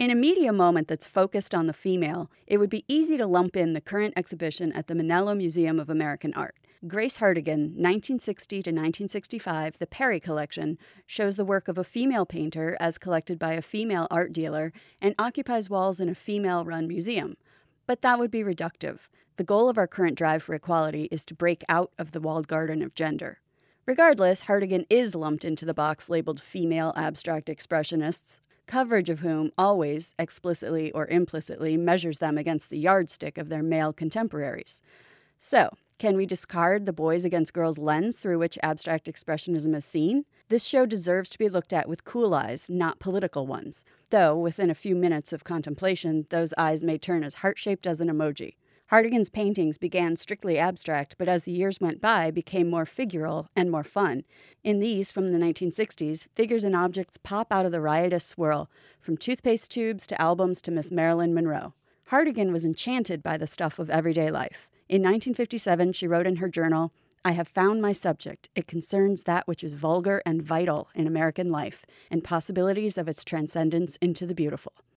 In a media moment that's focused on the female, it would be easy to lump in the current exhibition at the Manello Museum of American Art. Grace Hartigan, 1960 to 1965, the Perry Collection, shows the work of a female painter as collected by a female art dealer and occupies walls in a female-run museum. But that would be reductive. The goal of our current drive for equality is to break out of the walled garden of gender. Regardless, Hartigan is lumped into the box labeled female abstract expressionists, coverage of whom always, explicitly or implicitly, measures them against the yardstick of their male contemporaries. So, can we discard the boys against girls lens through which abstract expressionism is seen? This show deserves to be looked at with cool eyes, not political ones, though within a few minutes of contemplation, those eyes may turn as heart-shaped as an emoji. Hartigan's paintings began strictly abstract, but as the years went by, became more figural and more fun. In these, from the 1960s, figures and objects pop out of the riotous swirl, from toothpaste tubes to albums to Miss Marilyn Monroe. Hartigan was enchanted by the stuff of everyday life. In 1957, she wrote in her journal, "I have found my subject. It concerns that which is vulgar and vital in American life, and possibilities of its transcendence into the beautiful."